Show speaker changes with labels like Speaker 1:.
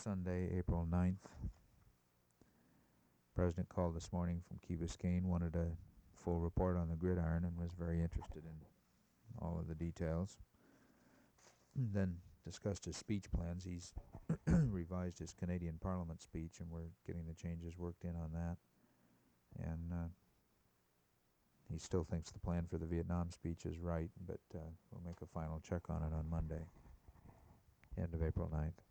Speaker 1: Sunday, April 9th. President called this morning from Key Biscayne, wanted a full report on the gridiron and was very interested in all of the details. Then discussed his speech plans. He's revised his Canadian Parliament speech, and we're getting the changes worked in on that. And he still thinks the plan for the Vietnam speech is right, but we'll make a final check on it on Monday, end of April 9th.